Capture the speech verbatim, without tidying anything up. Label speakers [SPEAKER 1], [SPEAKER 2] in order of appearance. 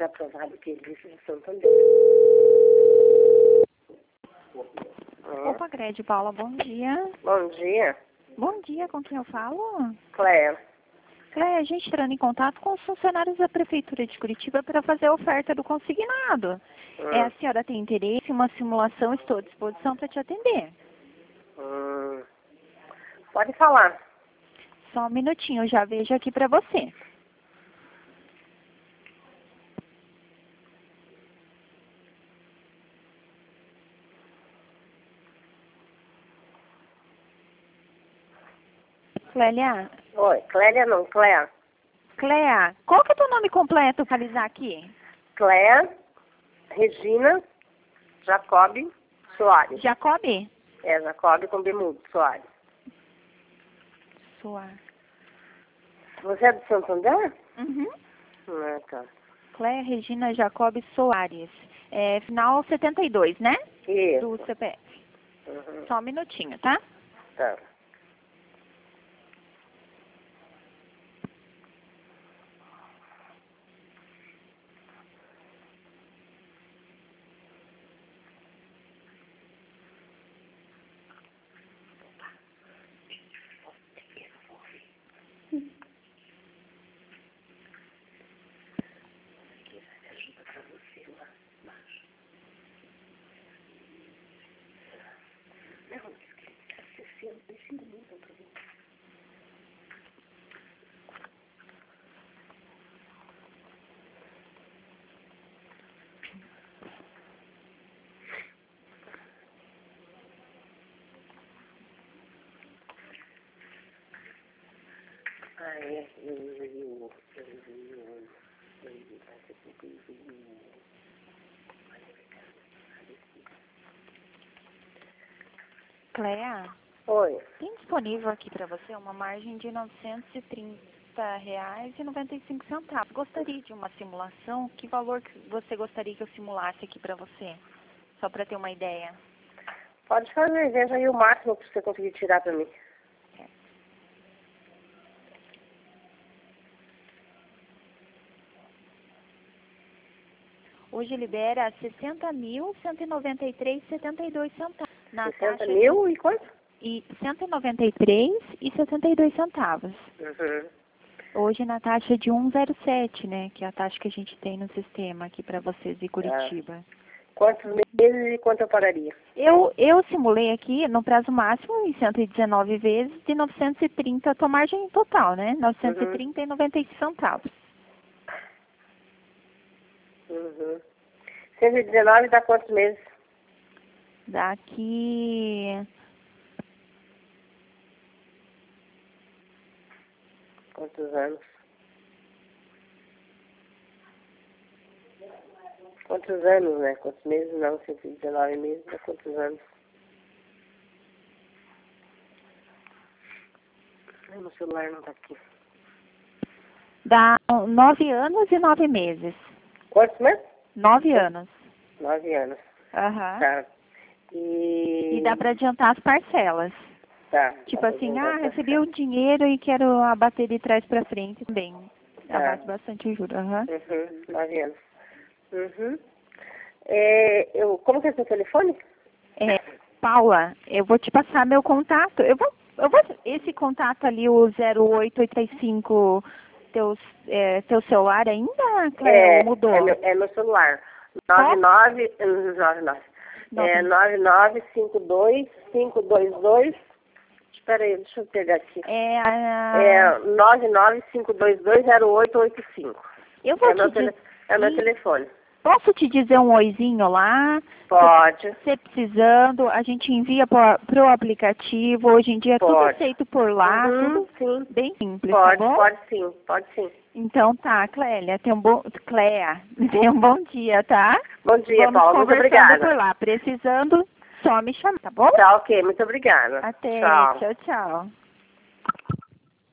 [SPEAKER 1] aprovado que existe no Santander. Hum.
[SPEAKER 2] Opa, Grede Paula, bom dia.
[SPEAKER 1] Bom dia,
[SPEAKER 2] Bom dia, com quem eu falo?
[SPEAKER 1] Cléia.
[SPEAKER 2] Cléia, a gente entrando em contato com os funcionários da Prefeitura de Curitiba para fazer a oferta do consignado.
[SPEAKER 1] Hum.
[SPEAKER 2] É, a senhora tem interesse em uma simulação? Estou à disposição para te atender.
[SPEAKER 1] Hum. Pode falar.
[SPEAKER 2] Só um minutinho, eu já vejo aqui para você. Clélia?
[SPEAKER 1] Oi, Clélia não, Cléia.
[SPEAKER 2] Cléia, qual que é o teu nome completo para alisar aqui?
[SPEAKER 1] Cléia Regina Jacob Soares.
[SPEAKER 2] Jacob?
[SPEAKER 1] É, Jacob com Bemudo, Soares.
[SPEAKER 2] Soares.
[SPEAKER 1] Você é do Santander?
[SPEAKER 2] Uhum.
[SPEAKER 1] Ah, tá.
[SPEAKER 2] Cléia Regina Jacob Soares. É, final setenta e dois, né?
[SPEAKER 1] Isso.
[SPEAKER 2] Do C P F.
[SPEAKER 1] Uhum.
[SPEAKER 2] Só um minutinho, tá?
[SPEAKER 1] Tá. Ai, eu...
[SPEAKER 2] Cléia,
[SPEAKER 1] Oi.
[SPEAKER 2] tem disponível aqui para você uma margem de novecentos e trinta reais e noventa e cinco centavos. Gostaria de uma simulação? Que valor que você gostaria que eu simulasse aqui para você? Só para ter uma ideia.
[SPEAKER 1] Pode fazer, veja aí o máximo que você conseguir tirar pra mim.
[SPEAKER 2] Hoje libera sessenta mil, cento e noventa e três e setenta e dois centavos. Na
[SPEAKER 1] sessenta
[SPEAKER 2] taxa
[SPEAKER 1] mil e quanto?
[SPEAKER 2] de... e cento e noventa e três e setenta e dois centavos.
[SPEAKER 1] Uhum.
[SPEAKER 2] Hoje na taxa de cento e sete, né? Que é a taxa que a gente tem no sistema aqui para vocês de Curitiba.
[SPEAKER 1] Quantos meses e quanto eu pagaria?
[SPEAKER 2] Eu, eu simulei aqui no prazo máximo em cento e dezenove vezes de novecentos e trinta, a tua margem total, né? novecentos e trinta e noventa e cinco centavos.
[SPEAKER 1] Uhum. cento e dezenove dá quantos meses?
[SPEAKER 2] Daqui...
[SPEAKER 1] Quantos anos? Quantos anos, né? Quantos meses não? cento e dezenove meses dá quantos anos? Ai, meu celular não tá aqui.
[SPEAKER 2] Dá nove anos e nove meses.
[SPEAKER 1] Quantos meses?
[SPEAKER 2] Nove anos.
[SPEAKER 1] Nove anos.
[SPEAKER 2] Aham.
[SPEAKER 1] Tá. E...
[SPEAKER 2] E dá para adiantar as parcelas.
[SPEAKER 1] Tá.
[SPEAKER 2] Tipo
[SPEAKER 1] Dá pra
[SPEAKER 2] assim,
[SPEAKER 1] adiantar
[SPEAKER 2] ah,
[SPEAKER 1] pra
[SPEAKER 2] recebi o dinheiro e quero abater de trás para frente também.
[SPEAKER 1] Tá.
[SPEAKER 2] Abate bastante o juro. Aham.
[SPEAKER 1] Uhum. Nove anos. Uhum. É, eu, como que é seu telefone?
[SPEAKER 2] É, Paula, eu vou te passar meu contato. Eu vou, eu vou, esse contato ali, o zero oito oito cinco, teu, é, teu celular ainda, Cléia,
[SPEAKER 1] É,
[SPEAKER 2] ou mudou?
[SPEAKER 1] é, meu, é meu celular. nove nove, nove nove. É nove nove cinco dois cinco dois dois. Espera aí, deixa eu pegar aqui.
[SPEAKER 2] É, a...
[SPEAKER 1] É nove nove cinco dois dois zero oito oito cinco.
[SPEAKER 2] Eu vou
[SPEAKER 1] É
[SPEAKER 2] te
[SPEAKER 1] meu,
[SPEAKER 2] dizer...
[SPEAKER 1] tele, é meu telefone.
[SPEAKER 2] Posso te dizer um oizinho lá?
[SPEAKER 1] Pode.
[SPEAKER 2] Se você precisando, a gente envia para o aplicativo. Hoje em dia é tudo
[SPEAKER 1] Pode.
[SPEAKER 2] aceito por lá,
[SPEAKER 1] Uhum,
[SPEAKER 2] tudo
[SPEAKER 1] sim.
[SPEAKER 2] bem simples,
[SPEAKER 1] Pode,
[SPEAKER 2] tá bom?
[SPEAKER 1] pode sim, pode sim.
[SPEAKER 2] Então tá, Clélia, tem um bom... Cléia, tenha um bom dia, tá?
[SPEAKER 1] Bom dia,
[SPEAKER 2] Vamos
[SPEAKER 1] Paula. Muito
[SPEAKER 2] conversando
[SPEAKER 1] obrigada.
[SPEAKER 2] por lá. Precisando, só me chamar, tá bom?
[SPEAKER 1] Tá, ok. Muito obrigada.
[SPEAKER 2] Até.
[SPEAKER 1] Tchau.
[SPEAKER 2] Tchau, tchau.